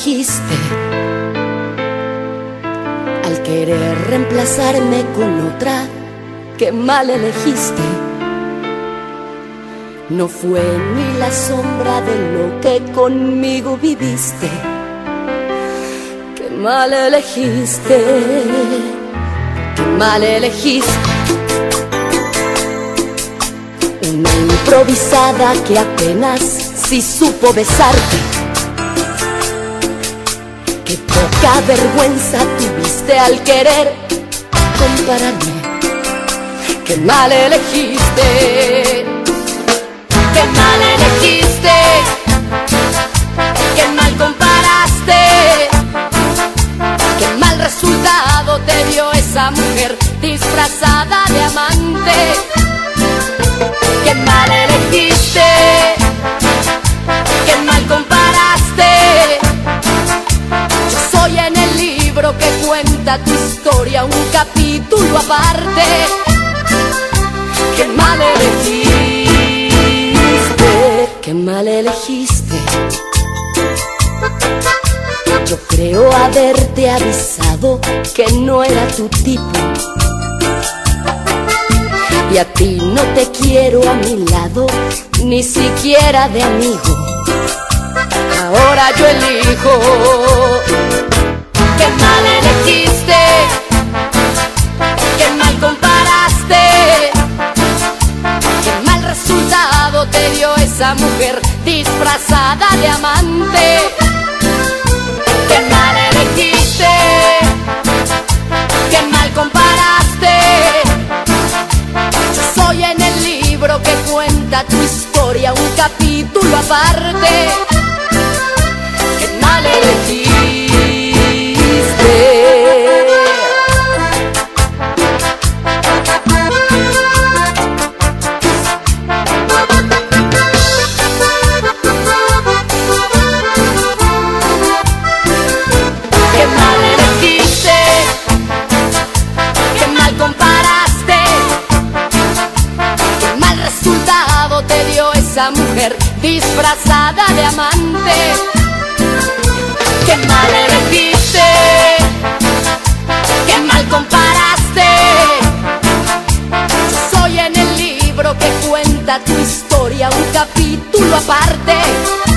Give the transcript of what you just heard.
elegiste al querer reemplazarme con otra. Qué mal elegiste. No fue ni la sombra de lo que conmigo viviste. Qué mal elegiste. Qué mal elegiste. Una improvisada que apenas sí supo besarte. Qué poca vergüenza tuviste al querer compararme. Qué mal elegiste. Qué mal elegiste. Qué mal comparaste. Qué mal resultado te dio esa mujer disfrazada de amante. Qué mal elegiste. Qué mal comparaste. Yo soy en el libro que cuenta tu historia un capítulo aparte. Qué mal elegiste. Qué mal elegiste. Yo creo haberte avisado que no era tu tipo. Y a ti no te quiero a mi lado, ni siquiera de amigo. Ahora yo elijo. Qué mal elegiste. Qué mal comparaste. Qué mal resultado te dio esa mujer disfrazada de amante. Qué mal elegiste. Qué mal comparaste. Yo soy en el libro que cuenta tu historia un capítulo aparte. Qué mal elegiste. Qué mal elegiste. Qué mal comparaste. Qué mal resultado te dio esa mujer disfrazada de amante. Qué mal elegiste. Qué mal comparaste. Yo soy en el libro que cuenta tu historia un capítulo aparte.